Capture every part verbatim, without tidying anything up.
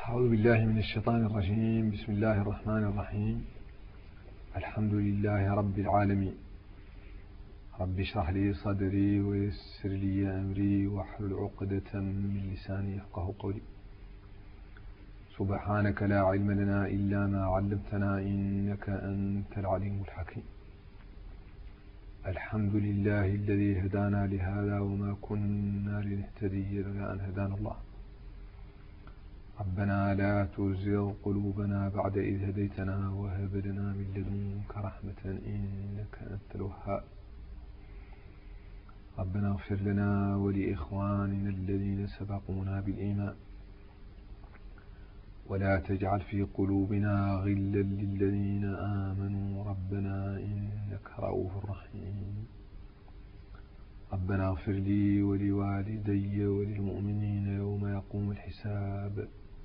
أعوذ بالله من الشيطان الرجيم. بسم الله الرحمن الرحيم. الحمد لله رب العالمين. رب اشرح لي صدري ويسر لي أمري واحلل عقدة من لساني يفقه قولي. سبحانك لا علم لنا إلا ما علمتنا إنك أنت العليم الحكيم. الحمد لله الذي هدانا لهذا وما كنا لنهتدي لولا أن هدانا الله. ربنا لا تزغ قلوبنا بعد إذ هديتنا وهب لنا من لدنك رحمة إنك أنت الوهاب. ربنا اغفر لنا ولإخواننا الذين سبقونا بالإيمان ولا تجعل في قلوبنا غلا للذين آمنوا ربنا إنك رؤوف رحيم. ربنا اغفر لي ولوالدي وللمؤمنين يوم يقوم الحساب.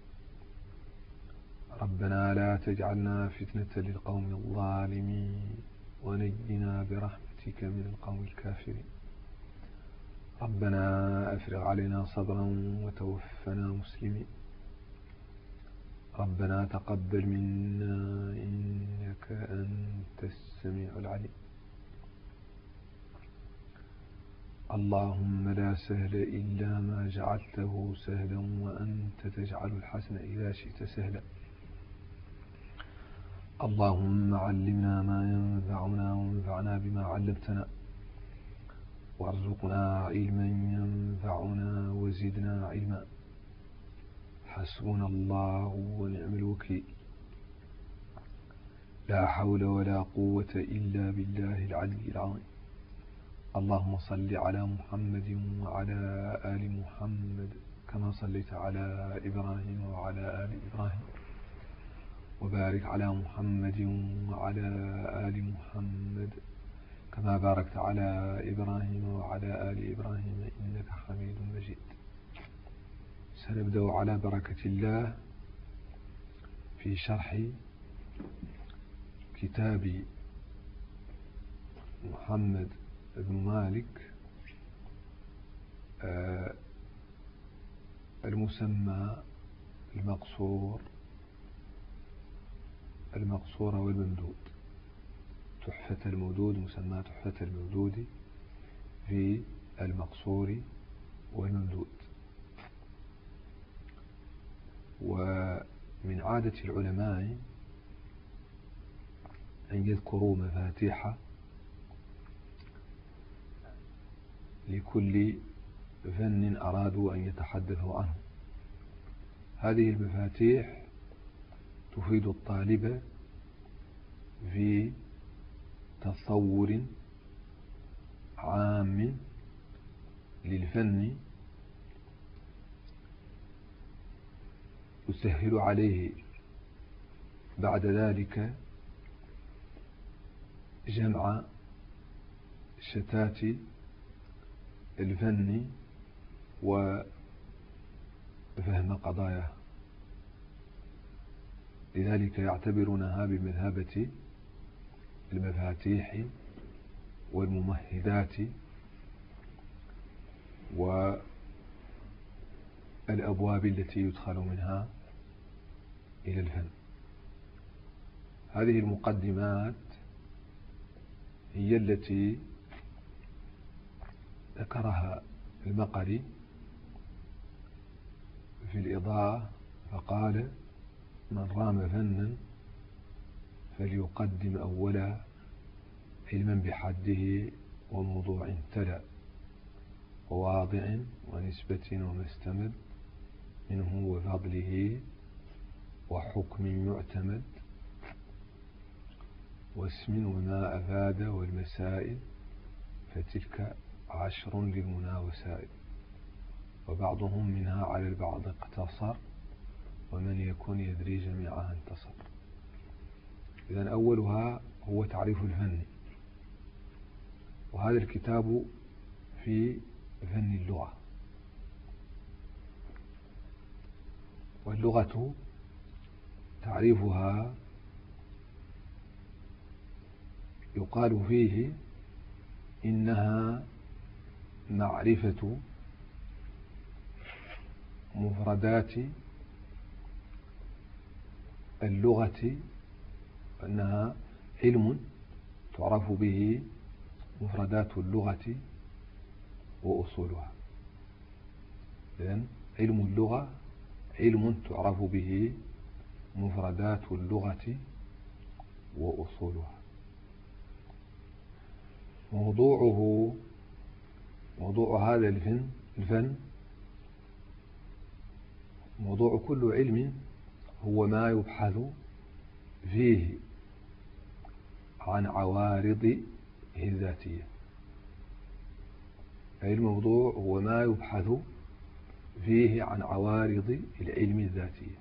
ربنا لا تجعلنا فتنة للقوم الظالمين ونجنا برحمتك من القوم الكافرين. ربنا أفرغ علينا صبرا وتوفنا مسلمين. ربنا تقبل منا إنك أنت السميع العليم. اللهم لا سهل إلا ما جعلته سهلا وأنت تجعل الحسن إذا شئت سهلا. اللهم علمنا ما ينفعنا وانفعنا بما علمتنا وارزقنا علما ينفعنا وزدنا علما. حسبنا الله ونعم الوكيل. لا حول ولا قوة إلا بالله العلي العظيم. اللهم صل على محمد وعلى آل محمد كما صليت على إبراهيم وعلى آل إبراهيم وبارك على محمد وعلى آل محمد كما باركت على إبراهيم وعلى آل إبراهيم إنك حميد مجيد. سنبدأ على بركة الله في شرح كتاب محمد بن مالك المسمى المقصور المقصور والممدود. تحفة المودود مسمى تحفة المودود في المقصور والممدود. ومن عادة العلماء أن يذكروا مفاتيح لكل فن أرادوا أن يتحدثوا عنه. هذه المفاتيح تفيد الطالب في تصور عام للفن يسهل عليه بعد ذلك جمع شتات الفن وفهم قضاياه. لذلك يعتبرونها بمثابة المفاتيح والممهدات والأبواب التي يدخل منها إلى الفن. هذه المقدمات هي التي ذكرها المقري في الإضاءة فقال: من رام فنا فليقدم أولا علما بحده وموضوع تلا وواضع ونسبة ومستمد منه وفضله وحكم يعتمد واسم وما أفاد والمسائل فتلك عشر للمنى وسائل وبعضهم منها على البعض اقتصر ومن يكن يدري جميعها انتصر. إذن أولها هو تعريف الفن. وهذا الكتاب في فن اللغة. واللغة تعريفها يقال فيه إنها معرفة مفردات اللغة أنها علم تعرف به مفردات اللغة وأصولها. إذن علم اللغة علم تعرف به مفردات اللغة وأصولها. موضوعه موضوع هذا الفن الفن موضوع كل علم هو ما يبحث فيه عن عوارضه الذاتية. أي الموضوع هو ما يبحث فيه عن عوارض العلم الذاتية.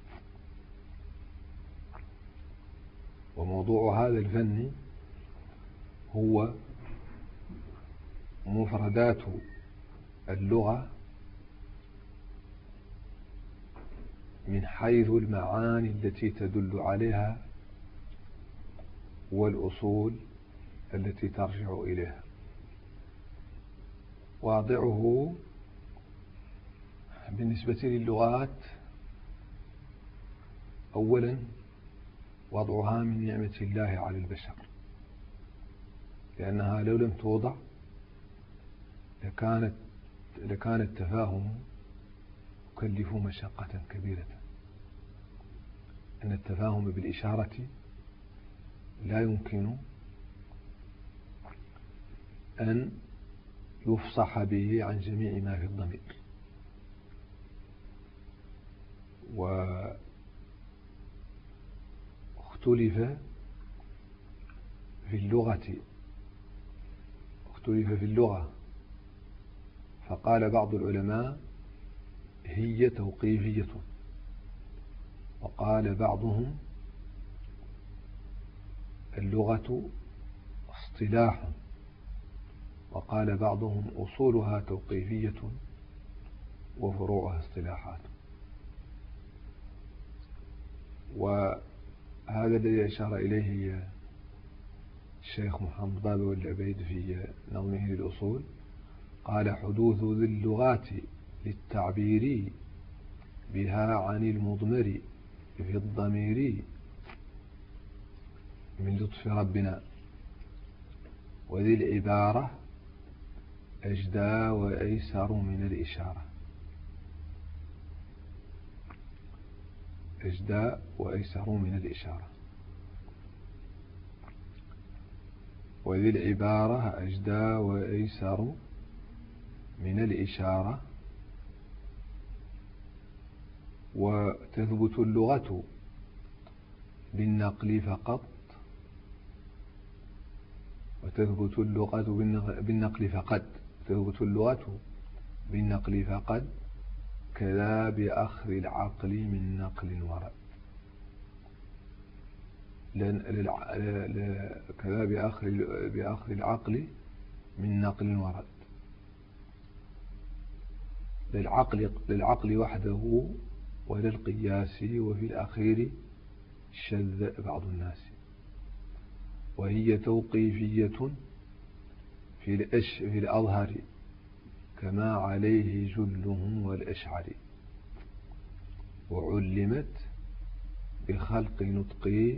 وموضوع هذا الفن هو مفردات اللغة من حيث المعاني التي تدل عليها والأصول التي ترجع إليها. واضعه بالنسبة للغات أولا وضعها من نعمة الله على البشر، لأنها لو لم توضع لكانت لكان التفاهم يكلف مشقة كبيرة. أن التفاهم بالإشارة لا يمكن أن يفصح به عن جميع ما في الضمير. واختلف في اللغة اختلف في اللغة فقال بعض العلماء هي توقيفية، وقال بعضهم اللغة اصطلاح، وقال بعضهم أصولها توقيفية وفروعها اصطلاحات. وهذا الذي أشار إليه الشيخ محمد ضابي العبيد في نظمه للأصول، قال حدوث ذي اللغات للتعبير بها عن المضمر في الضمير من لطف ربنا، وذي العبارة أجدى وأيسر من الإشارة. أجدى وأيسر من الإشارة وذي العبارة أجدى وأيسر من الإشارة. وتثبت اللغة بالنقل فقط وتثبت اللغة بالنقل فقط تثبت اللغة بالنقل فقط كذا بأخذ العقل من نقل ورد. كذا بأخذ بأخذ العقل من نقل ورد. للعقل للعقل وحده وللقياس، وفي الأخير شذ بعض الناس. وهي توقيفية في الأش في الأظهر كما عليه جلهم والأشعر، وعلمت بخلق نطق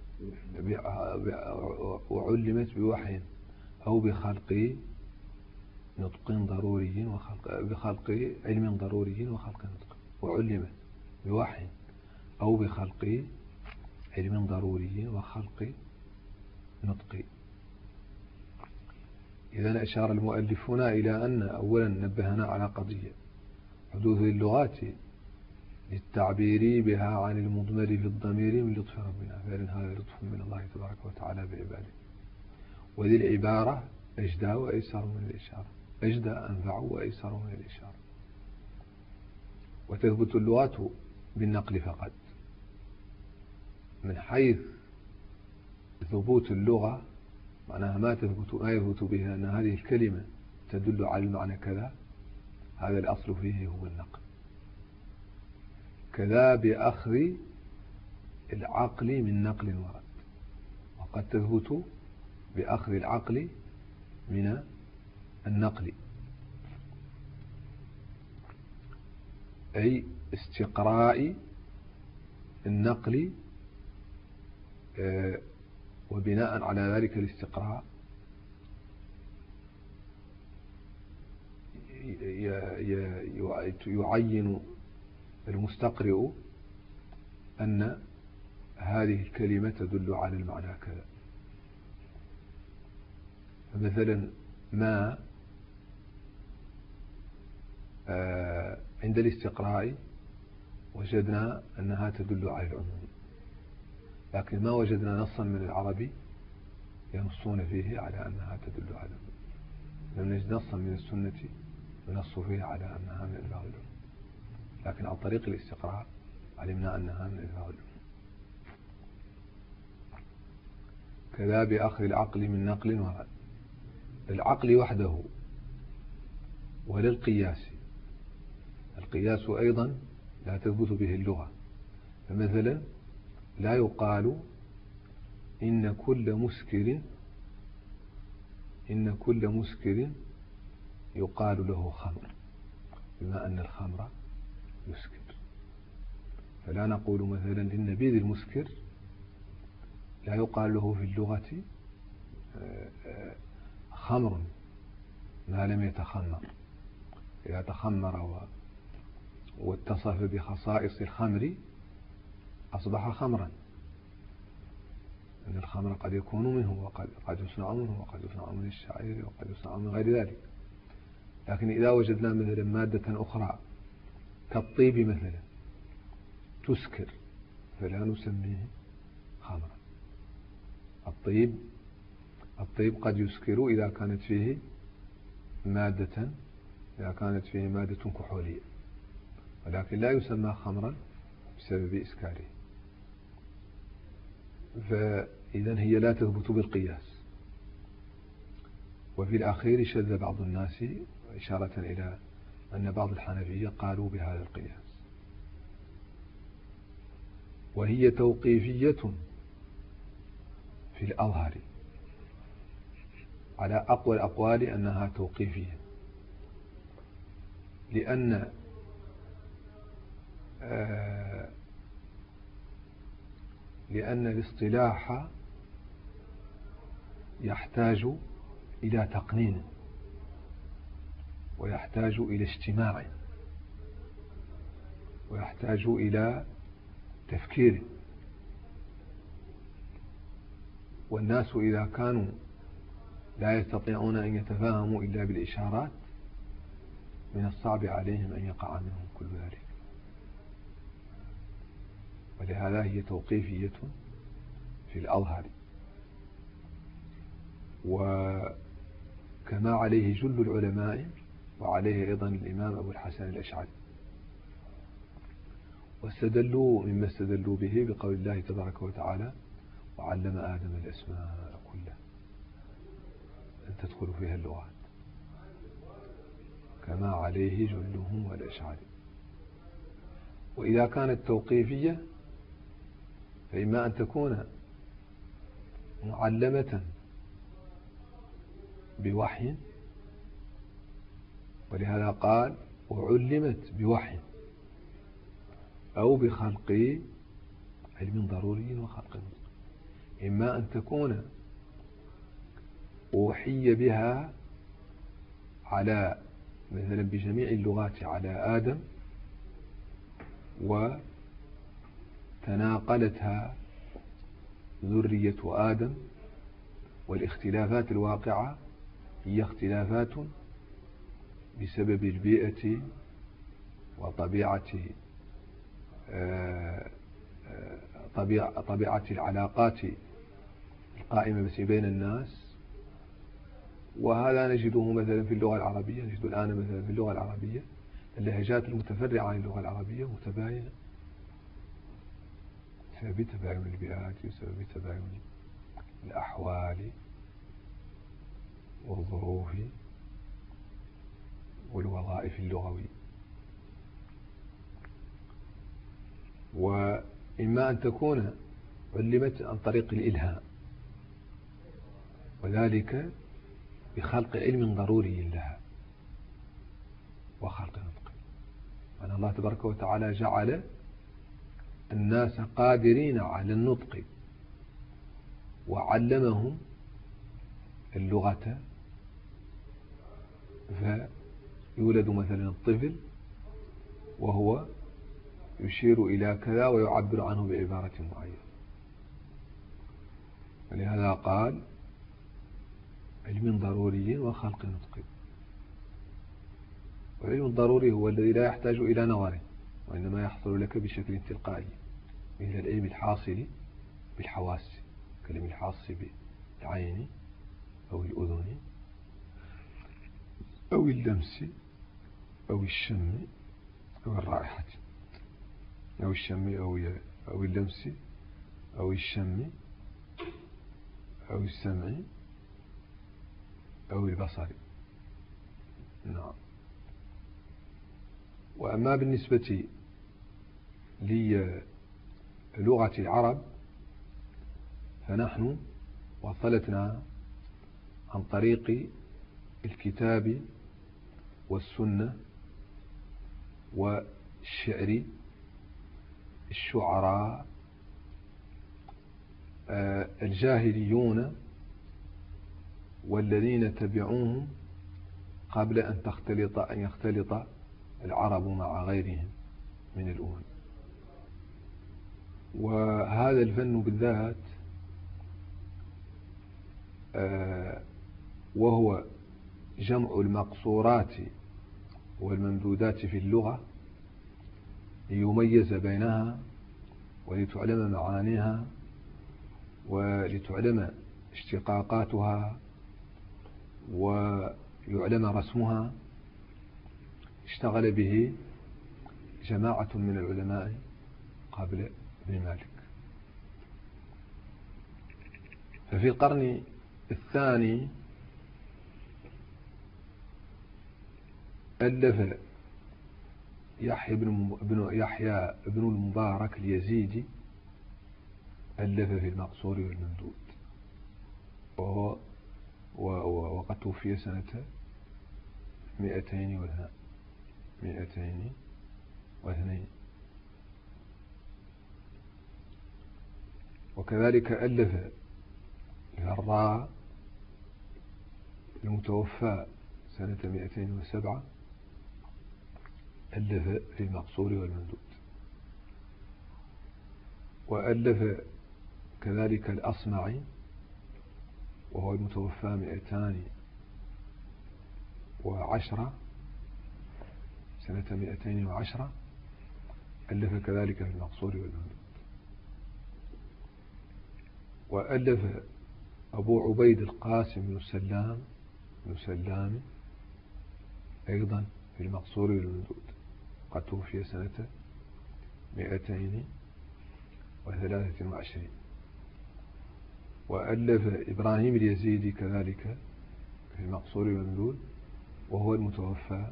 وعلمت بوحي أو بخلق نطق ضروري وخلق بخلق علم ضروري وخلق نطق. وعلمت بوحي أو بخلق علم ضروري وخلق نطق. إذا أشار المؤلف هنا إلى أن أولا نبهنا على قضية حدوث اللغات للتعبير بها عن المضمر في الضمير من لطف ربنا، فعلا هذا لطف من الله تبارك وتعالى بعباده. وذي العبارة أجدى وأيسر من الإشارة، أجدى أنفع وأيسر من الإشارة. وتثبت اللغات بالنقل فقط، من حيث ثبوت اللغة معناها ما تثبت ما يثبت بها أن هذه الكلمة تدل على المعنى كذا، هذا الأصل فيه هو النقل. كذا بأخذ العقل من نقل ورد، وقد تثبت بأخذ العقل من النقل، أي استقراء النقل وبناء على ذلك الاستقراء يعين المستقرئ أن هذه الكلمة تدل على المعنى كذا. فمثلا ما عند الاستقراء وجدنا أنها تدل على العموم، لكن ما وجدنا نصا من العربي ينصون فيه على أنها تدل على العموم. لم نجد نصا من السنة ينص فيه على أنها من إلغاء العموم، لكن عن طريق الاستقراء علمنا أنها من إلغاء العموم. كذا بأخذ العقل من نقل ورد، للعقل وحده وللقياس. القياس أيضا لا تثبت به اللغة. فمثلا لا يقال إن كل مسكر إن كل مسكر يقال له خمر، بما أن الخمر يسكر. فلا نقول مثلا للنبيذ المسكر لا يقال له في اللغة خمر ما لم يتخمر. إذا تخمر واتصف بخصائص الخمر أصبح خمرا، أن الخمر قد يكون منه وقد قد يصنع منه وقد يصنع من الشعير وقد يصنع من غير ذلك. لكن إذا وجدنا مثلا مادة أخرى كالطيب مثلا تسكر فلا نسميه خمرا. الطيب الطيب قد يسكر إذا كانت فيه مادة إذا كانت فيه مادة كحولية، ولكن لا يسمى خمرا بسبب إسكاره. فإذا هي لا تثبت بالقياس. وفي الأخير شذ بعض الناس إشارة إلى أن بعض الحنفية قالوا بهذا القياس، وهي توقيفية في الأظهر على أقوى الأقوال أنها توقيفية، لأن آه لأن الاصطلاح يحتاج إلى تقنين ويحتاج إلى اجتماع ويحتاج إلى تفكير. والناس إذا كانوا لا يستطيعون أن يتفاهموا إلا بالإشارات من الصعب عليهم أن يقع منهم كل ذلك. ولهذا هي توقيفية في الأظهر، وكما عليه جل العلماء وعليه أيضا الإمام أبو الحسن الأشعري. واستدلوا مما استدلوا به بقول الله تبارك وتعالى وعلم آدم الأسماء كلها، أن تدخل فيها اللغات كما عليه جلهم والأشعري. وإذا كانت توقيفية فإما أن تكون معلمة بوحي، ولهذا قال وعلمت بوحي، أو بخلق علم ضروري وخلق. إما أن تكون أوحي بها على مثلا بجميع اللغات على آدم وتناقلتها ذرية آدم، والاختلافات الواقعة هي اختلافات بسبب البيئة وطبيعة طبيعة العلاقات القائمة بين الناس. وهذا نجده مثلا في اللغة العربية، نجد الآن مثلا في اللغة العربية اللهجات المتفرعة عن اللغة العربية متباينة بسبب تباين البيئات وبسبب تباين الأحوال والظروف والوظائف اللغوية. وإما أن تكون علمت عن طريق الإلهام، وذلك بخلق علم ضروري لها وخلق نطق. أن الله تبارك وتعالى جعل الناس قادرين على النطق وعلمهم اللغة، فيولد مثلا الطفل وهو يشير إلى كذا ويعبر عنه بعبارة معينة. ولهذا قال علم ضروري وخلق نطق. والعلم الضروري هو الذي لا يحتاج إلى نظر، وإنما يحصل لك بشكل تلقائي، مثل العلم الحاصل بالحواس كالعلم الحاصل بالعين أو الأذن أو اللمس أو الشم أو الرائحة أو الشم أو أو اللمس أو الشم أو السمع أو البصر. نعم. وأما بالنسبة للغة العرب فنحن وصلتنا عن طريق الكتاب والسنة والشعر الشعراء الجاهليون والذين تبعوهم قبل أن تختلط أن يختلط العرب مع غيرهم من الأمم. وهذا الفن بالذات وهو جمع المقصورات والممدودات في اللغة ليميز بينها ولتعلم معانيها ولتعلم اشتقاقاتها ويعلم رسمها، اشتغل به جماعة من العلماء قبل ابن مالك. ففي القرن الثاني ألف يحيى بن يحيى بن المبارك اليزيدي ألف في المقصور والممدود، وهو وقد توفي سنة مئتين واثنين مئتين واثنين. وكذلك ألف الهراء المتوفى سنة مئتين وسبعة ألف في المقصور والممدود. وألف كذلك الأصمعي وهو المتوفى مئتان وعشرة سنة مئتين وعشرة ألف كذلك في المقصور والممدود. وألف أبو عبيد القاسم بن سلام بن سلام أيضا في المقصور والممدود، قد توفي سنة مئتين وثلاثة وعشرين. وألف إبراهيم اليزيدي كذلك في المقصور والممدود وهو المتوفى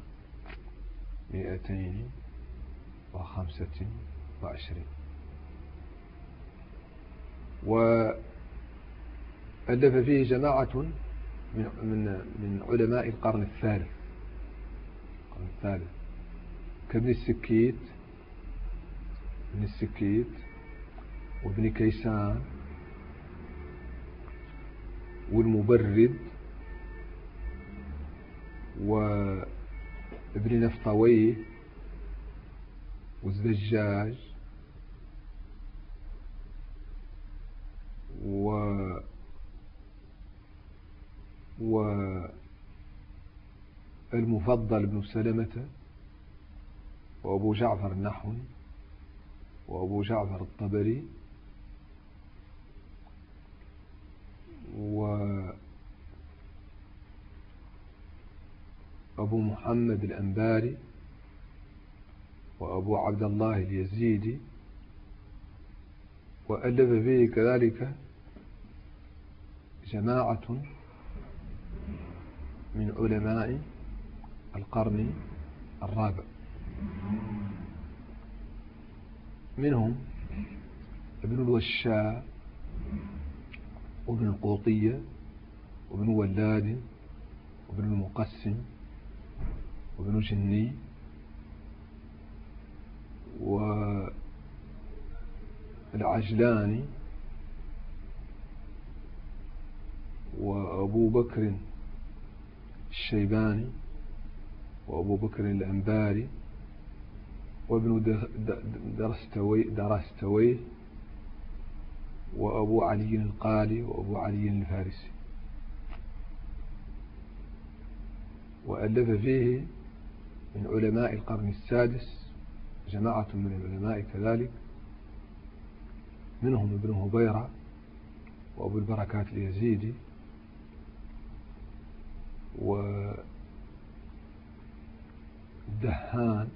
مئتين وخمسة وعشرين. وألف فيه جماعة من من من علماء القرن الثالث القرن الثالث كابن السكيت ابن السكيت وابن كيسان والمبرد وابن نفطويه والزجاج و والمفضل بن سلمة وأبو جعفر النحوي وأبو جعفر الطبري وأبو محمد الأنباري وأبو عبد الله اليزيدي. وألف فيه كذلك جماعة من علماء القرن الرابع، منهم ابن الوشاء وابن القوطية وابن ولاد وابن المقسم وابن جني والعجلاني وأبو بكر الشيباني وأبو بكر الأنباري وابن درستوي درستويه وأبو علي القالي وأبو علي الفارسي. وألف فيه من علماء القرن السادس جماعة من العلماء كذلك، منهم ابن هبيرة وأبو البركات اليزيدي والدهان.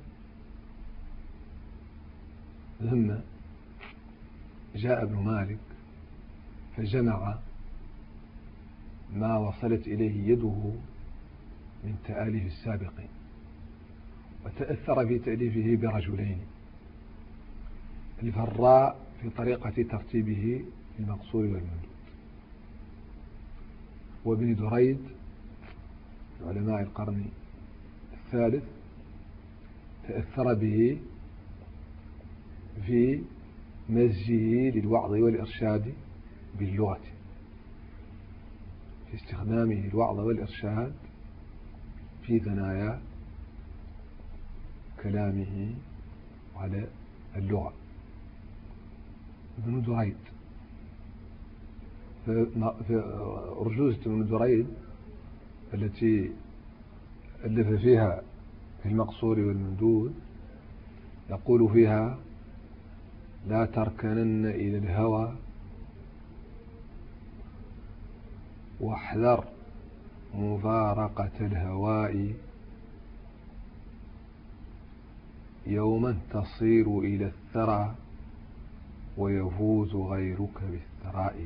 ثم جاء ابن مالك فجمع ما وصلت إليه يده من تآليف السابقين، وتأثر في تأليفه برجلين: الفراء في طريقة ترتيبه المقصور والممدود، وابن دريد علماء القرن الثالث تأثر به في مزجه للوعظ والإرشاد باللغة، في استخدامه الوعظ والإرشاد في ثنايا كلامه على اللغة. ابن دريد في أرجوزة ابن دريد التي ألف فيها في المقصور والممدود يقول فيها: لا تركنن إلى الهوى واحذر مفارقة الهواء، يوما تصير إلى الثرى ويفوز غيرك بالثراء.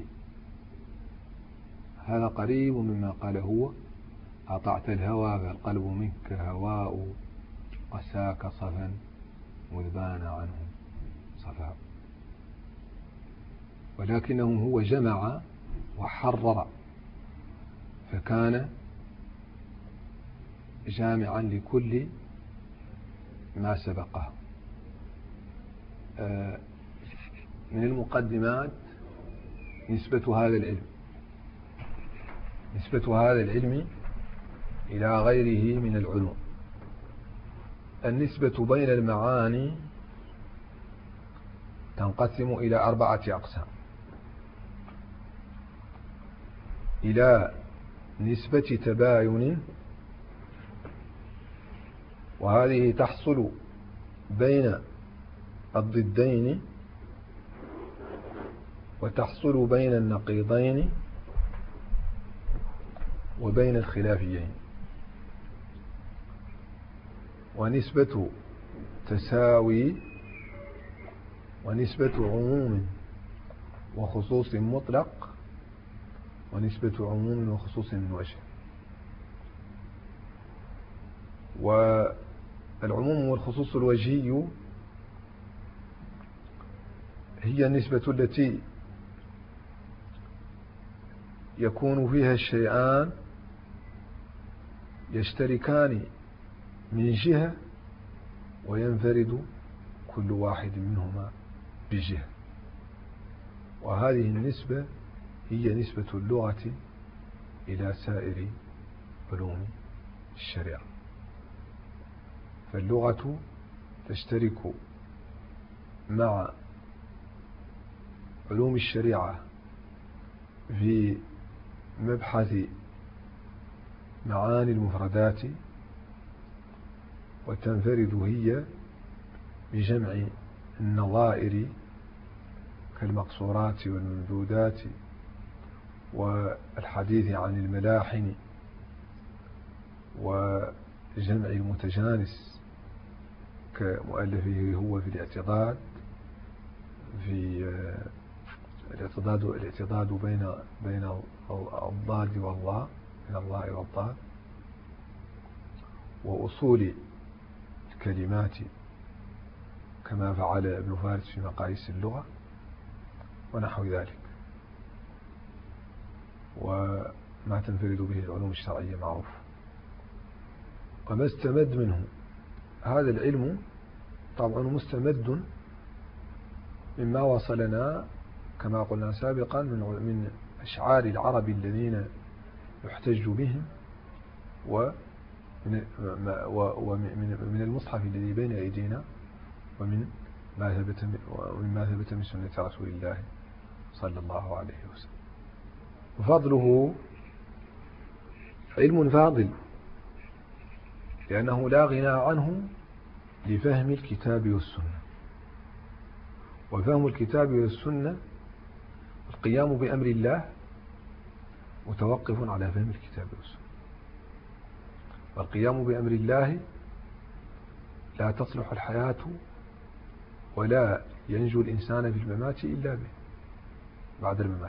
هذا قريب مما قال هو: أطعت الهوى فالقلب منك هواء، قساك صفا مذ بان عنه صفاء. ولكنه هو جمع وحرر، فكان جامعا لكل ما سبقه. من المقدمات نسبة هذا العلم نسبة هذا العلم إلى غيره من العلوم. النسبة بين المعاني تنقسم إلى أربعة أقسام: إلى نسبة تباين، وهذه تحصل بين الضدين وتحصل بين النقيضين وبين الخلافيين. ونسبة تساوي، ونسبة عموم وخصوص مطلق، ونسبة عموم وخصوص من وجه. والعموم والخصوص الوجهي هي النسبة التي يكون فيها الشيئان يشتركان من جهة وينفرد كل واحد منهما بجهة، وهذه النسبة هي نسبة اللغة إلى سائر علوم الشريعة. فاللغة تشترك مع علوم الشريعة في مبحث معاني المفردات، وتنفرد هي بجمع النظائر كالمقصورات والممدودات، والحديث عن الملاحن، وجمع المتجانس كمؤلفه هو في الاعتضاد في الاعتضاد الاعتضاد بين بين الضاد والله، بين الله والضاد، وأصول الكلمات كما فعل ابن فارس في مقاييس اللغة ونحو ذلك. وما تنفرد به العلوم الشرعية معروف. وما استمد منه هذا العلم طبعا مستمد مما وصلنا كما قلنا سابقا من من أشعار العرب الذين يحتج بهم ومن ومن المصحف الذي بين أيدينا ومن ما ثبت ومما ثبت من سنة رسول الله صلى الله عليه وسلم. وفضله علم فاضل لأنه لا غنى عنه لفهم الكتاب والسنة، وفهم الكتاب والسنة القيام بأمر الله متوقف على فهم الكتاب والسنة، والقيام بأمر الله لا تصلح الحياة ولا ينجو الإنسان في الممات إلا به بعد الممات،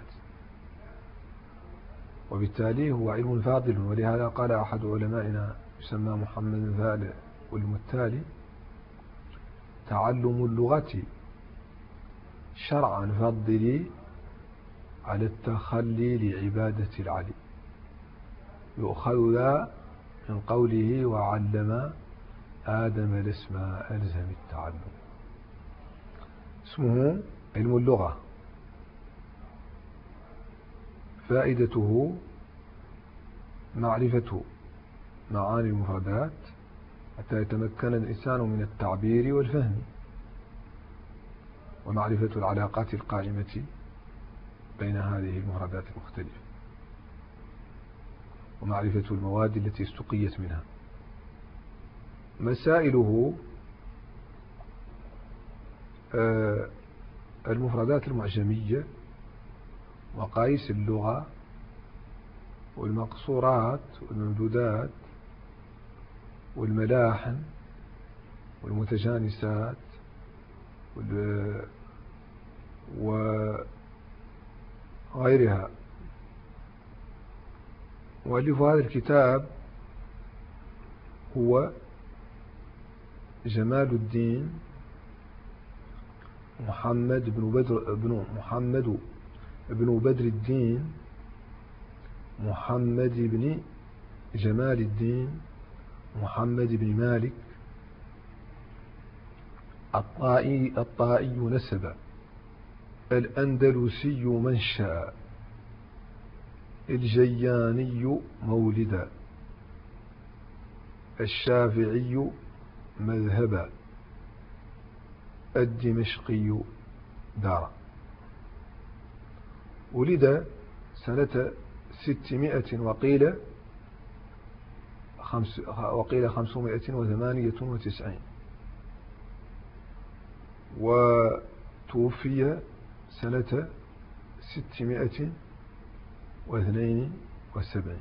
وبالتالي هو علم فاضل. ولهذا قال أحد علمائنا يسمى محمد الفالح والمتالي: تعلم اللغة شرعا فضلي على التخلي لعبادة العلي، يؤخذ ذا من قوله وعلم آدم الأسماء ألزم التعلم. اسمه علم اللغة، فائدته معرفة معاني المفردات حتى يتمكن الإنسان من التعبير والفهم، ومعرفة العلاقات القائمة بين هذه المفردات المختلفة، ومعرفة المواد التي استقيت منها. مسائله المفردات المعجمية، مقاييس اللغة، والمقصورات والممدودات والملاحن والمتجانسات وغيرها. مؤلف هذا الكتاب هو جمال الدين محمد بن بدر بن محمد بن بدر الدين محمد بن جمال الدين محمد بن مالك الطائي الطائي نسبا، الأندلسي منشأ، الجياني مولدا، الشافعي مذهبا، الدمشقي دارا. ولد سنة ستمائة وقيل خمس وقيل خمسمائة وثمانية وتسعين، وتوفي سنة ستمائة واثنين وسبعين.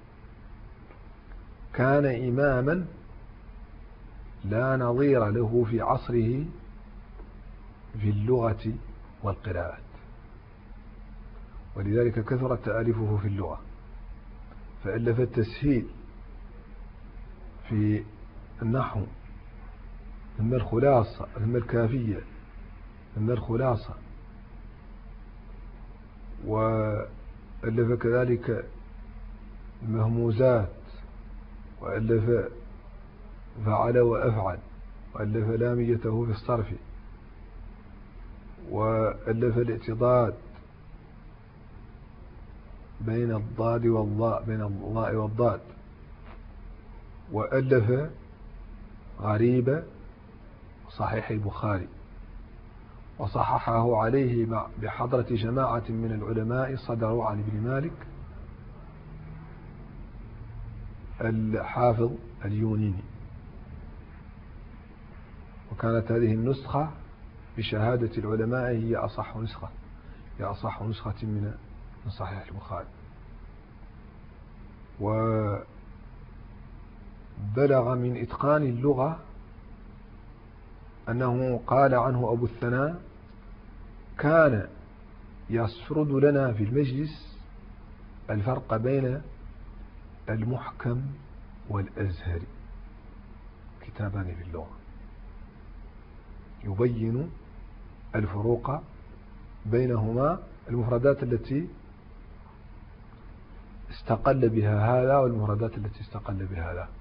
كان إماما لا نظير له في عصره في اللغة والقراءات، ولذلك كثرت تأليفه في اللغة، فألف التسهيل في النحو، ثم الخلاصة، ثم الكافية، ثم الخلاصة، وألف كذلك المهموزات، وألف فعل وأفعل، وألف لاميته في الصرف، وألف الاعتضاد بين الضاد والضاء، بين الضاء والضاد، وألف غريب صحيح البخاري، وصححه عليه بحضرة جماعة من العلماء صدروا عن ابن مالك الحافظ اليونيني. وكانت هذه النسخة بشهادة العلماء هي أصح نسخة هي أصح نسخة من صحيح البخاري. وبلغ من إتقان اللغة أنه قال عنه أبو الثناء: كان يسرد لنا في المجلس الفرق بين المحكم والأزهري، كتابان في اللغة يبين الفروق بينهما، المفردات التي استقل بها هذا والمفردات التي استقل بها ذاك.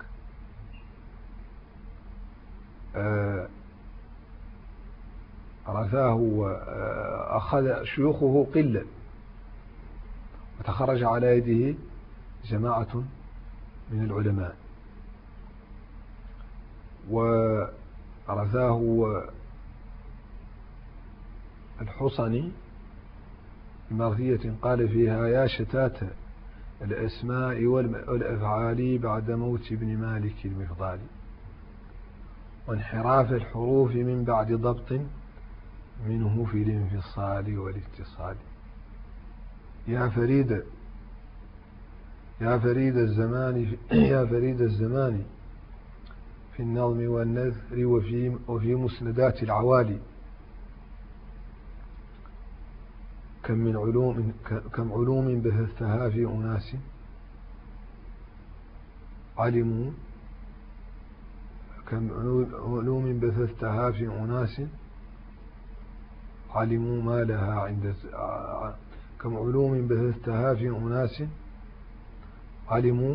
رثاه وأخذ شيوخه قلة، وتخرج على يده جماعة من العلماء، ورثاه الحصني بمرثية قال فيها: يا شتات الأسماء والأفعال بعد موت ابن مالك المفضال، وانحراف الحروف من بعد ضبط منه في الانفصال والاتصال. يا فريد يا فريد الزمان يا فريد الزمان في النظم والنثر وفي وفي مسندات العوالي، كم من علوم كم علوم بثثتها في أناس علموا كم علوم بثثتها في أناس علموا ما لها عند كم علوم بثثتها في أناس علموا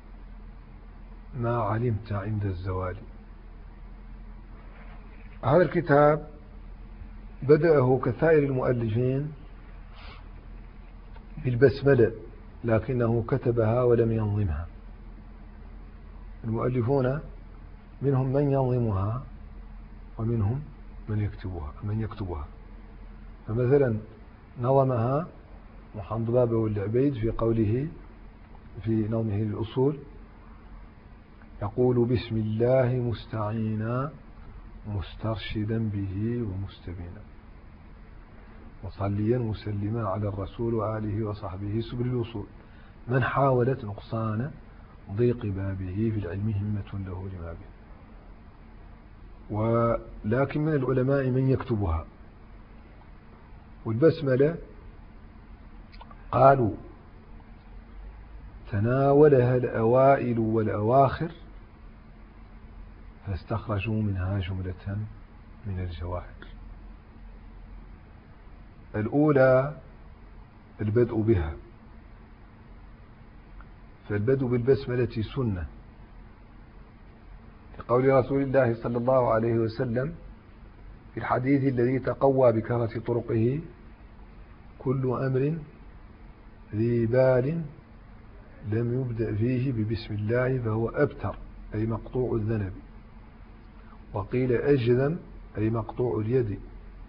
ما علمت عند الزوال. هذا الكتاب بدأه كسائر المؤلفين بالبسملة، لكنه كتبها ولم ينظمها. المؤلفون منهم من ينظمها ومنهم من يكتبها من يكتبها فمثلا نظمها محمد بابا والعبيد في قوله في نظمه للأصول، يقول: بسم الله مستعينا مسترشدا به ومستبينا، مصليا مسلما على الرسول وآله وصحبه سبل الوصول، من حاولت نقصان ضيق بابه في العلم همة له لما به. ولكن من العلماء من يكتبها. والبسملة قالوا تناولها الأوائل والأواخر فاستخرجوا منها جملة من الجواهر. الأولى البدء بها، فالبدء بالبسملة سنة، لقول رسول الله صلى الله عليه وسلم في الحديث الذي تقوى بكثرة طرقه: كل أمر ذي بال لم يبدأ فيه ببسم الله فهو أبتر، أي مقطوع الذنب، وقيل أجذم، أي مقطوع اليد،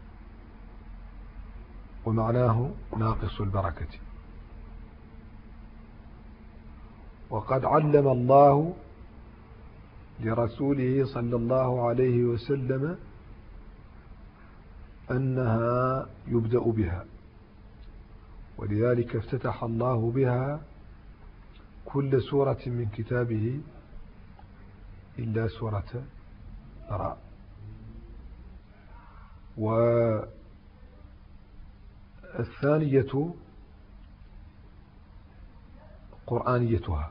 ومعناه ناقص البركة. وقد علم الله لرسوله صلى الله عليه وسلم أنها يبدأ بها، ولذلك افتتح الله بها كل سورة من كتابه إلا سورة راء. والثانية قرآنيتها.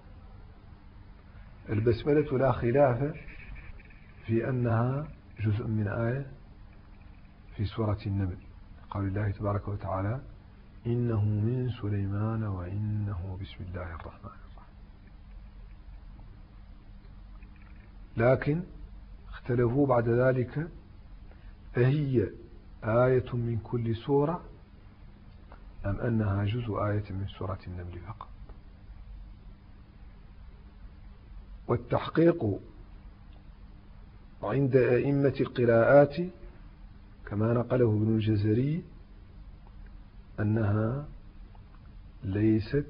البسملة لا خلاف في أنها جزء من آية في سورة النمل، قول الله تبارك وتعالى: إنه من سليمان وإنه بسم الله الرحمن الرحيم. لكن اختلفوا بعد ذلك أهي آية من كل سورة أم أنها جزء آية من سورة النمل فقط. والتحقيق عند أئمة القراءات كما نقله ابن الجزري أنها ليست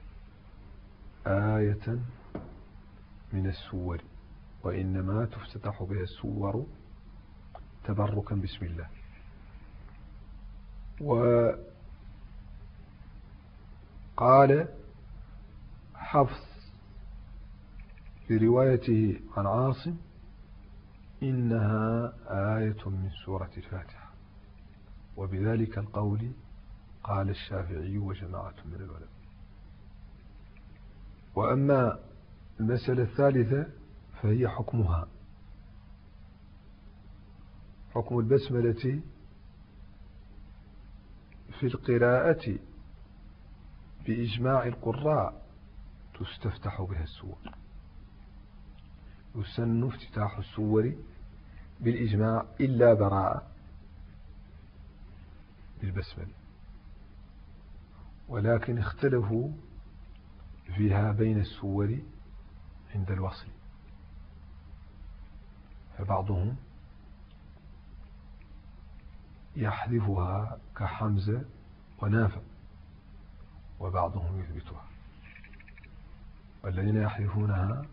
آية من السور، وإنما تفتتح بها السور تبركا بسم الله. وقال حفص في روايته عن عاصم: إنها آية من سورة الفاتحة. وبذلك القول قال الشافعي وجماعة من العلماء. وأما المسألة الثالثة فهي حكمها. حكم البسملة في القراءة بإجماع القراء تستفتح بها السور، يسن افتتاح السور بالإجماع إلا براءة بالبسملة. ولكن اختلفوا فيها بين السور عند الوصل، فبعضهم يحذفها كحمزة ونافع، وبعضهم يثبتها. والذين يحذفونها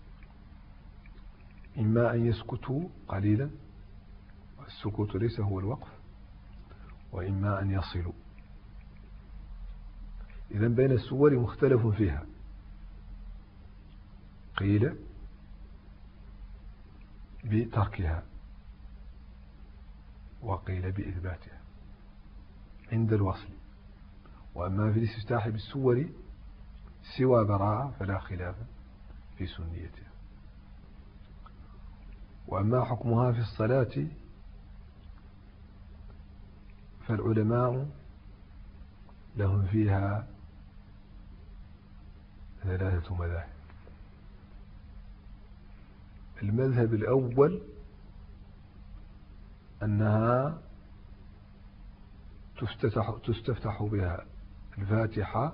إما أن يسكتوا قليلا، والسكوت ليس هو الوقف، وإما أن يصلوا. إذن بين السور مختلف فيها، قيل بتركها وقيل بإثباتها عند الوصل. وأما في الاستفتاح بالسور سوى براءة فلا خلاف في سنيتها. وأما حكمها في الصلاة فالعلماء لهم فيها ثلاثة مذاهب. المذهب الأول أنها تفتتح, تستفتح بها الفاتحة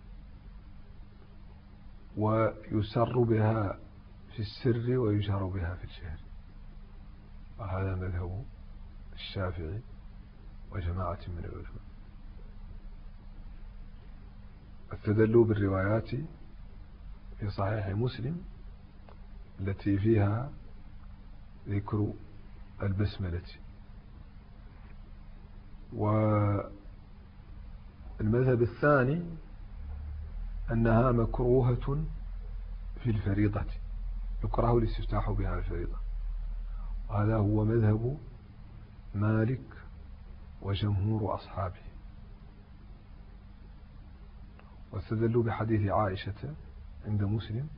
ويسر بها في السر ويجهر بها في الجهر، وهذا مذهب الشافعي وجماعة من العلماء. استدلوا بالروايات في صحيح مسلم التي فيها ذكر البسملة. والمذهب الثاني أنها مكروهة في الفريضة، يكره الاستفتاح بها الفريضة، وهذا هو مذهب مالك وجمهور أصحابه. واستدلوا بحديث عائشة عند مسلم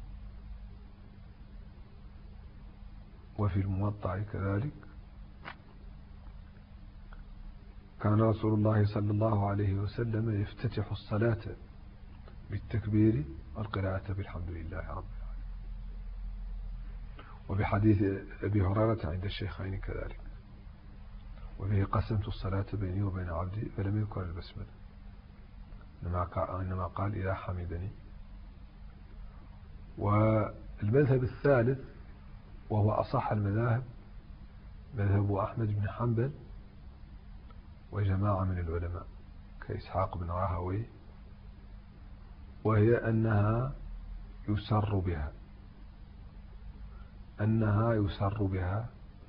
وفي الموطأ كذلك، كان رسول الله صلى الله عليه وسلم يفتتح الصلاة بالتكبير والقراءة بالحمد لله رب العالمين. وبحديث أبي هريرة عند الشيخين كذلك، وفيه قسمت الصلاة بيني وبين عبدي فلم يذكر البسملة، إنما قال إذا حمدني. والمذهب الثالث وهو أصح المذاهب مذهب أحمد بن حنبل وجماعة من العلماء كإسحاق بن راهوي، وهي أنها يسر بها أنها يسر بها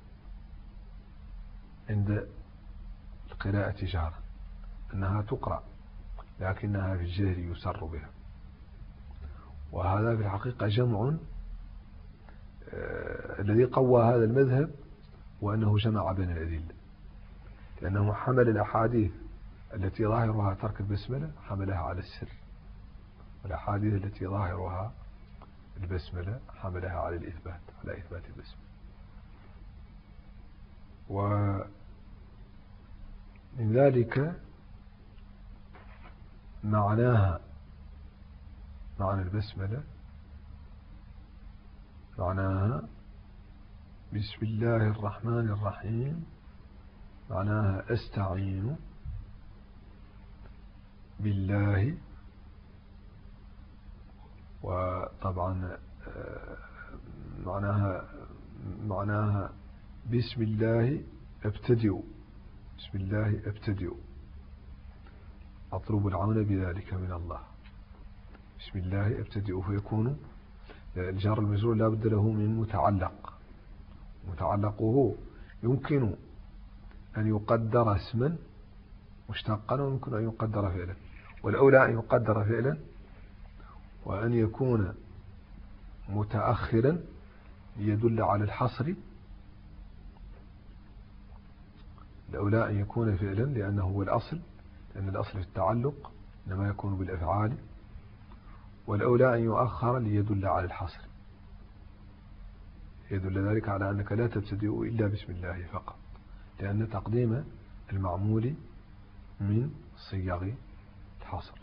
عند القراءة جهرا، أنها تقرأ لكنها في الجهر يسر بها. وهذا في الحقيقة جمع آه الذي قوى هذا المذهب وأنه جمع بين الأدلة، لأنه حمل الأحاديث التي ظاهرها ترك البسملة حملها على السر، والأحاديث التي ظاهرها البسملة حملها على الإثبات على إثبات البسملة. ومن ذلك معناها معنى البسملة معناها بسم الله الرحمن الرحيم، معناها أستعين بالله. وطبعا معناها معناها بسم الله ابتدئ بسم الله ابتدئ أطلب العون بذلك من الله. بسم الله ابتدئ، فيكون الجار المجرور لا بد له من متعلق، متعلقه يمكن أن يقدر اسما مشتقا ويمكن أن يقدر فعلا، والأولى أن يقدر فعلا وأن يكون متأخرا ليدل على الحصر. الأولى أن يكون فعلا لأنه هو الأصل، لأن الأصل في التعلق إنما يكون بالأفعال. والأولى أن يؤخر ليدل على الحصر، يدل ذلك على أنك لا تبتدئ إلا بسم الله فقط، لأن تقديم المعمول من صيغ الحصر.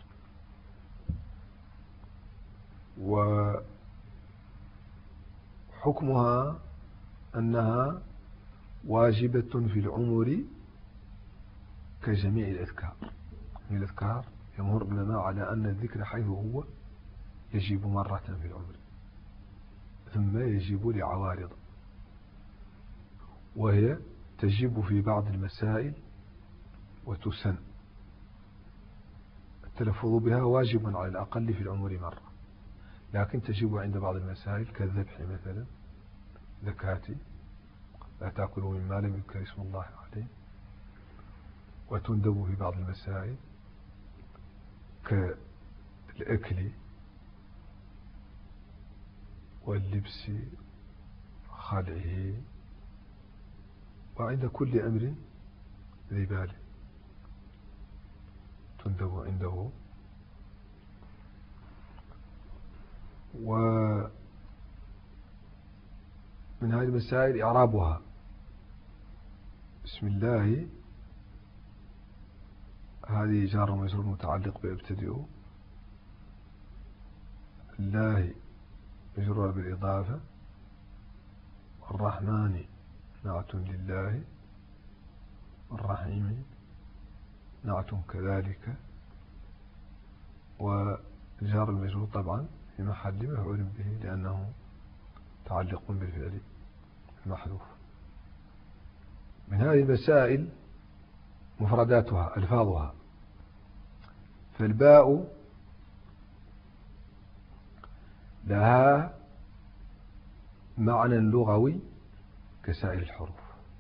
وحكمها أنها واجبة في العمر كجميع الأذكار. من الأذكار يمر العلماء على أن الذكر حيث هو يجيب مرة في العمر ثم يجيب لعوارض، وهي تجيب في بعض المسائل وتسن. التلفظ بها واجب على الأقل في العمر مرة، لكن تجيب عند بعض المسائل كالذبح مثلا، زكاتي لا تأكلوا مما لم يذكر اسم الله عليه. وتندب في بعض المسائل كالأكل واللبس خلعه، وعند كل أمر ذي بال تندب عنده. ومن هذه المسائل إعرابها: بسم الله، هذه جار ومجرور متعلق بابتدئ، الله مجرور بالإضافة، والرحمن نعت لله، والرحيم نعت كذلك، والجار المجرور طبعا في محل مفعول به لأنه متعلق بالفعل المحذوف. من هذه المسائل مفرداتها ألفاظها: فالباء لها معنى لغوي كسائر الحروف.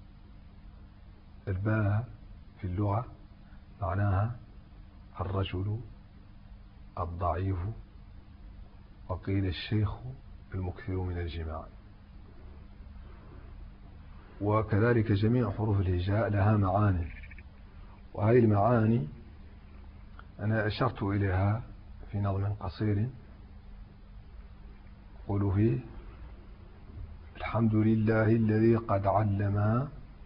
الباء في اللغة معناها الرجل الضعيف، وقيل الشيخ المكثر من الجماع. وكذلك جميع حروف الهجاء لها معاني، وهذه المعاني أنا أشرت إليها في نظم قصير قولوا فيه: الحمد لله الذي قد علم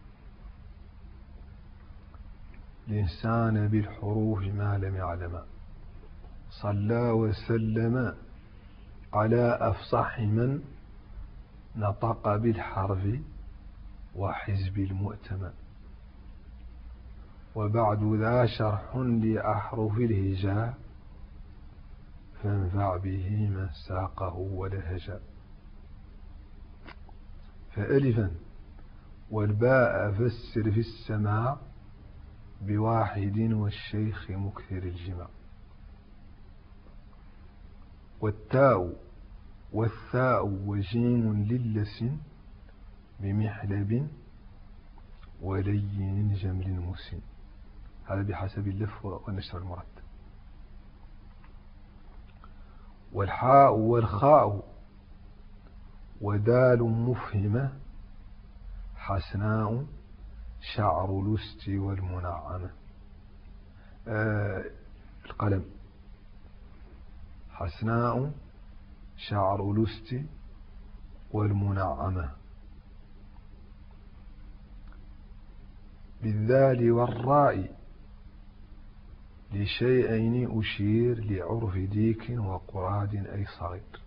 الإنسان بالحروف ما لم يعلم، صلى وسلم على أفصح من نطق بالحرف وحزب المؤتمن. وبعد ذا شرح لأحرف الهجاء، فانفع به من ساقه ولهجا. فألفا والباء فسر في السماع بواحد والشيخ مكثر الجماع. والتاء والثاء وجيم للسن بمحلب ولين جمل مسن. هذا بحسب اللف والنشر المرتب. والحاء والخاء ودال مفهمة حسناء شعر لست والمنعمة. آه القلم: حسناء شعر لست والمنعمة. بالذال والراء لشيئين أشير لعرف ديك وقراد أي صغير.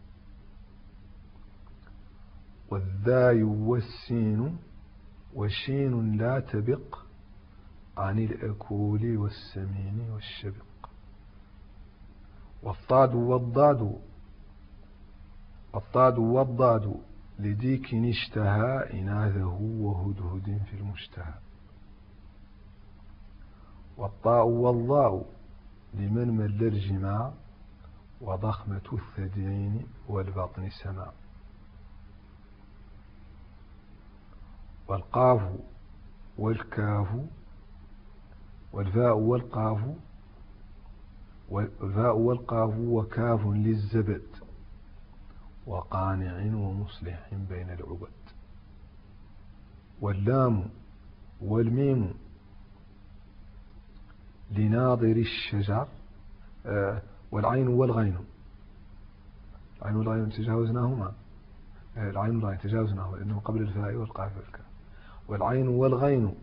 والذاي والسين وشين لا تبق عن الأكول والسمين والشبق. والطاد والضاد الطاد والضاد لديك اشتهى إناثه وهدهد في المشتهى. والطاء والضاء لمن مل الجماع وضخمة الثديين والبطن سماع. والقاف والكاف والفاء والقاف والفاء والقاف وكاف للزبد وقانع ومصلح بين العبد. واللام والميم لناظر الشجر. آه والعين والغين العين والغين تجاوزناهما. آه العين والغين تجاوزناهما لأنه قبل الفاء والقاف والكاف. والعين والغين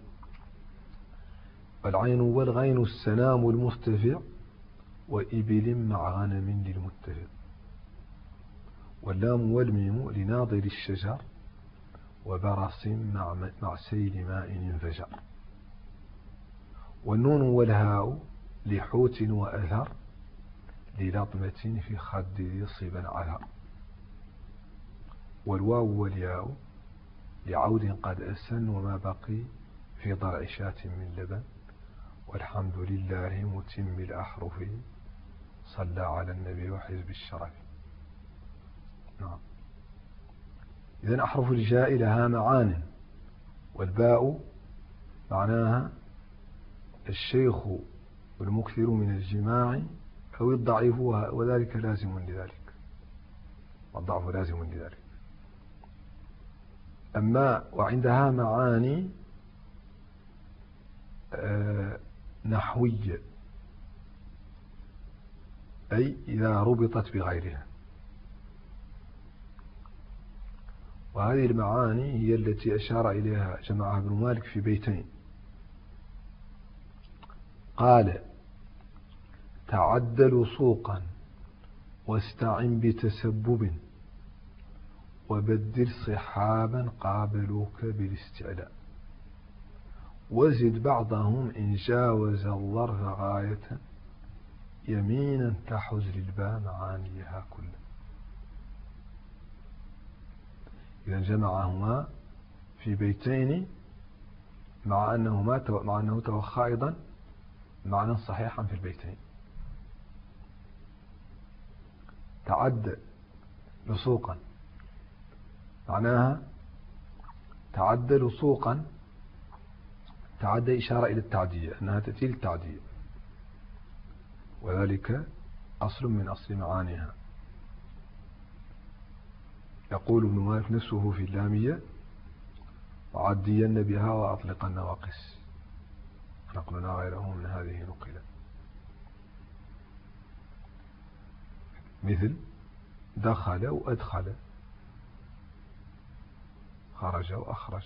والعين والغين السلام المرتفع وإبل مع غنم للمتفق. واللام والميم لناظر الشجر وبرص مع, مع سيل ماء انفجر. والنون والهاء لحوت وأثر للطمة في خد صبا على. والواو والياء لعود قد أسن وما بقي في ضرع شاة من لبن. والحمد لله متم الأحرف صلى على النبي وحزب الشرف. نعم. إذن أحرف الجاء لها معان، والباء معناها الشيخ والمكثر من الجماع أو الضعيف، وذلك لازم لذلك، والضعف لازم لذلك. أما وعندها معاني نحوية، أي إذا ربطت بغيرها. وهذه المعاني هي التي أشار إليها جماعة ابن مالك في بيتين. قال: تعدل سوقا واستعن بتسبب وبدل صحابا قابلوك بالاستعلاء وزد بعضهم إن جاوز الظرف غاية يمينا تحز للباء معانيها كلها. إذا جمعهما في بيتين مع أنهما مع أنه توخى أيضا معنى صحيحا في البيتين. تعد لسوقا معناها تعد لسوقا، تعد إشارة إلى التعدية، أنها تأتي للتعدية، وذلك أصل من أصل معانيها. يقول ابن مالك نفسه في اللامية: وعدين بها وأطلقن وقس، نقلنا غيره من هذه نقلة. مثل دخل وأدخل، خرج وأخرج.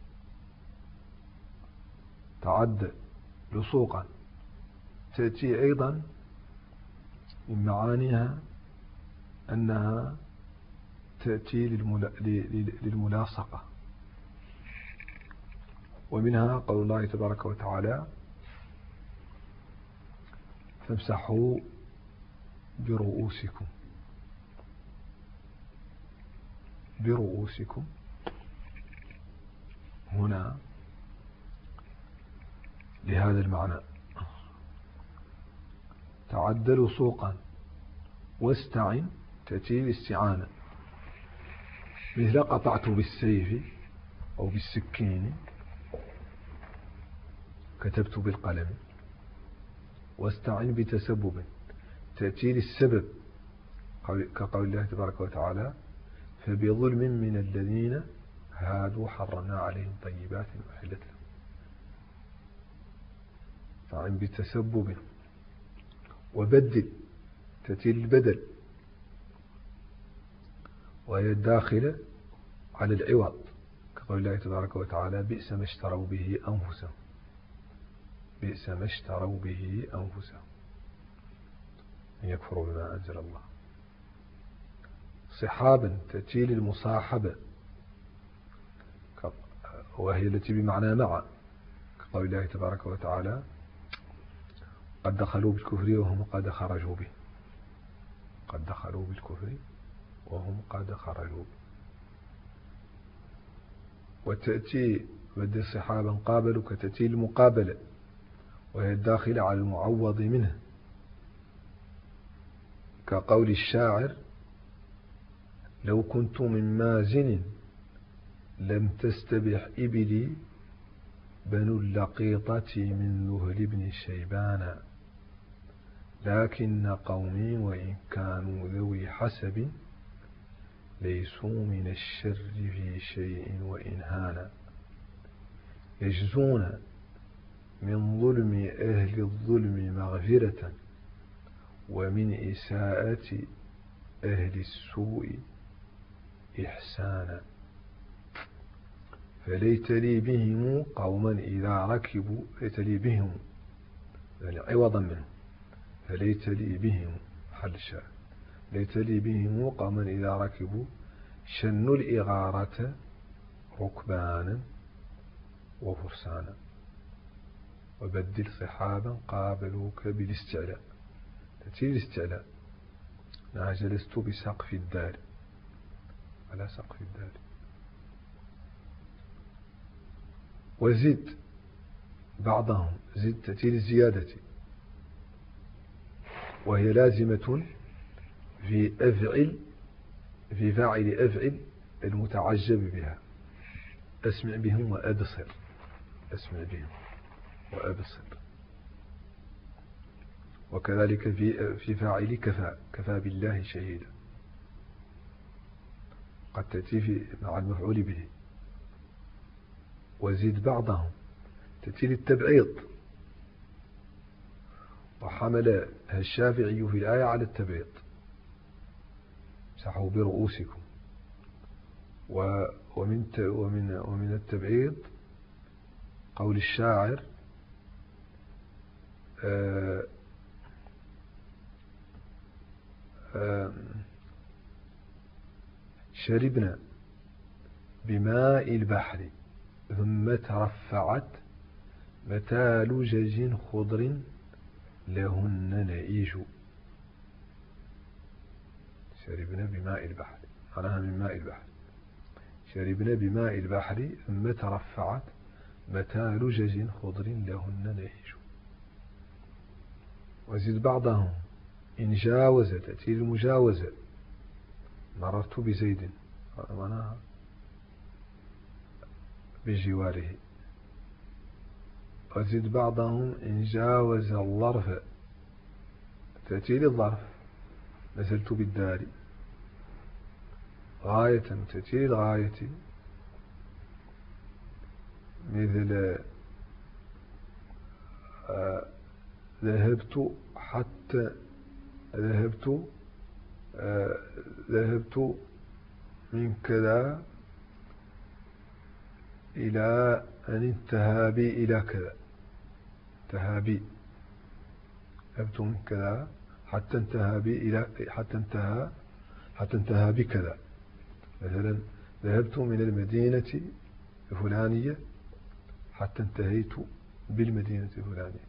تعد لسوقا تأتي أيضا من معانيها أنها تأتي للملاصقة، ومنها قول الله تبارك وتعالى: فامسحوا برؤوسكم. برؤوسكم هنا لهذا المعنى. تعدل سوقا واستعن تأتي الاستعانة، مثل قطعت بالسيف أو بالسكين، كتبت بالقلم. واستعن بتسبب تأتي للسبب، كقول الله تبارك وتعالى: فبظلم من الذين هادوا حرمنا عليهم طيبات أحلت لهم. استعن بتسبب. وبدل تأتي للبدل، وهي الداخلة على العوض، كقول الله تبارك وتعالى: بئس ما اشتروا به أنفسهم. بئس ما اشتروا به أنفسهم أن يكفروا بما أنزل الله. صحابا تأتي للمصاحبة، وهي التي بمعنى مع، كقول الله تبارك وتعالى: قد دخلوا بالكفر وهم قد خرجوا به. قد دخلوا بالكفر وهم قد خرجوا به. وتأتي بدل صحابا قابلوا كتأتي المقابلة، وهي الداخلة على المعوض منه، كقول الشاعر: لو كنت من مازن لم تستبح إبلي بنو اللقيطة من ذهل بن شيبان، لكن قومي وإن كانوا ذوي حسب ليسوا من الشر في شيء وإن هانا، يجزون من ظلم أهل الظلم مغفرة ومن إساءة أهل السوء إحسانا، فليت لي بهم قوما إذا ركبوا، ليت لي بهم يعني عوضا منه، فليت لي بهم حل شاء، ليت لي بهم قوما إذا ركبوا شنوا الإغارة ركبانا وفرسانا. وبدل صحابا قابلوك بالاستعلاء، تأتي الاستعلاء أنا جلست بسقف الدار، على سقف الدار. وزد بعضهم، زد تأتي للزيادة، وهي لازمة في أفعل، في فاعل أفعل المتعجب بها. أسمع بهم وأبصر، أسمع بهم وأبصر. وكذلك في في فاعل كفى، كفى بالله شهيدا، قد تأتي في مع المفعول به. وزد بعضهم تأتي للتبعيض، وحمل الشافعي في الآية على التبعيض، امسحوا برؤوسكم. ومن ومن ومن التبعيض قول الشاعر: آآ آآ شربنا بماء البحر ثم ترفعت متى لجج خضر لهن نعيش. شربنا بماء البحر، معناها من ماء البحر. شربنا بماء البحر ثم ترفعت متى لجج خضر لهن نعيش. وزد بعضهم إن جاوز، تأتي المجاوزة، مررت بزيد، معناها بجواره. وزد بعضهم إن جاوز الظرف، تأتي للظرف، نزلت بالدار. غاية تأتي للغاية، مثل آه ذهبت حتى ذهبت آه ذهبت من كذا إلى أن انتهى بي إلى كذا، انتهى بي، ذهبت من كذا حتى انتهى بي إلى حتى انتهى حتى انتهى بكذا. مثلا ذهبت من المدينة الفلانية حتى انتهيت بالمدينة الفلانية.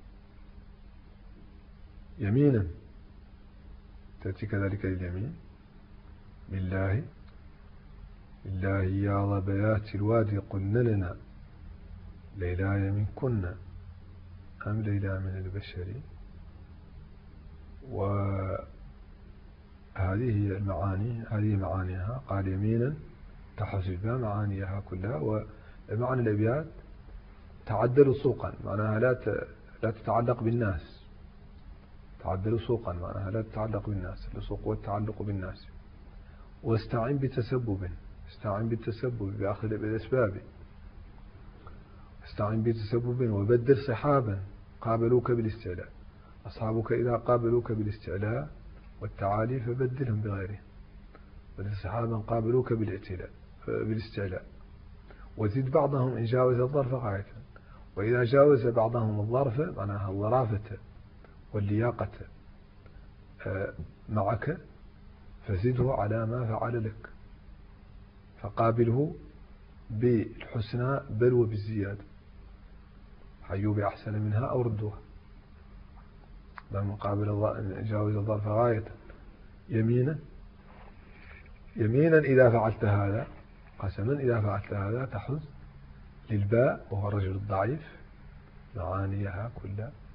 يمينا تأتي كذلك لليمين، بالله بالله يا ظبيات الوادي قلنا لنا ليلاي من كنا أم ليلى من البشر. وهذه هي المعاني، هذه معانيها. قال يمينا تحسب معانيها كلها. ومعنى الأبيات تعدل سوقا، معناها لا لا تتعلق بالناس. تعدل سوقا معناها لا تتعلق بالناس، السوق والتعلق بالناس. واستعن بتسبب، استعن بالتسبب بأخذ بالأسباب. استعن بتسبب وبدل صحابا قابلوك بالاستعلاء. أصحابك إذا قابلوك بالاستعلاء والتعالي فبدلهم بغيرهم. بدل صحابا قابلوك بالاعتلاء بالاستعلاء. وزد بعضهم إن جاوز الظرف غاية. وإذا جاوز بعضهم الظرف معناها الظرافة واللياقة معك فزده على ما فعل لك، فقابله بالحسنى بل وبالزيادة. حيوا بأحسن منها أو ردوها. بالمقابل جاوز الظرف غاية. يمينا يمينا إذا فعلت هذا، قسما إذا فعلت هذا، تحز للباء وهو الرجل الضعيف معانيها كلها.